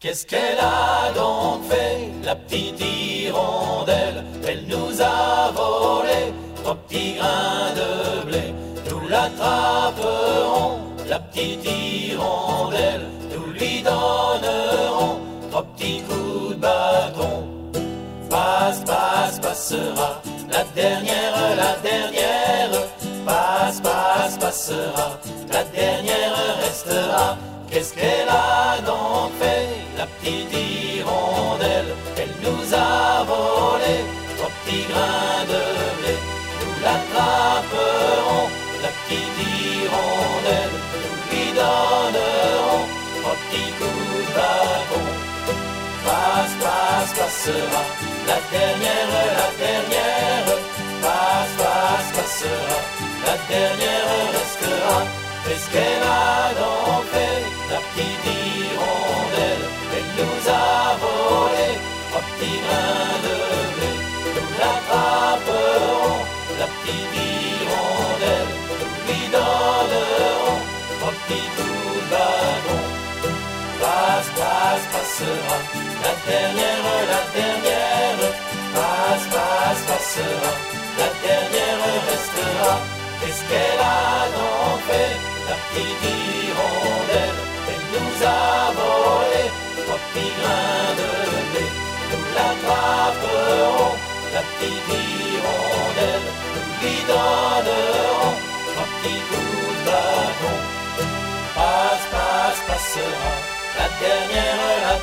Qu'est-ce qu'elle a donc fait, la petite hirondelle? Elle nous a volé 3 petits grains de blé. Nous l'attraperons, la petite hirondelle. Nous lui donnerons 3 petits coups de bâton. Passe, passe, passera, la dernière, passe, passe, passera, la dernière restera. Qu'est-ce qu'elle a donc fait, la petite hirondelle? Elle nous a volé 3 petits grains de blé. Nous l'attraperons, la petite hirondelle. Nous lui donnerons 3 petits coups de bâton. Passe, passe, passera, la dernière, passe, passe, passera, la dernière restera. Qu'est-ce qu'elle a donc fait, la petite hirondelle? Elle nous a volé 3 petits grains de blé. Nous l'attraperons, la petite hirondelle. Nous lui donnerons 3 petits coups de bâton. Passe, passe, passera, la dernière, passe, passe, passera, la dernière restera. Qu'est-ce qu'elle a donc fait, la petite hirondelle? Elle nous a volé 3 petits grains de blé. Nous l'attraperons, la petite hirondelle. Nous lui donnerons 3 petits coups de bâton. Passe, passe, passera, la dernière,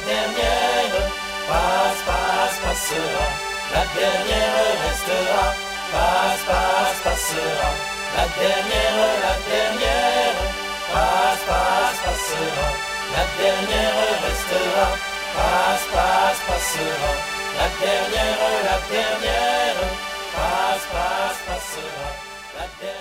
passe, passe, passera, la dernière restera. Passe, passe, passera, la dernière, passe, passe, passera, la dernière restera. Passe, passe, passera, la dernière, passe, passe, passera, la dernière.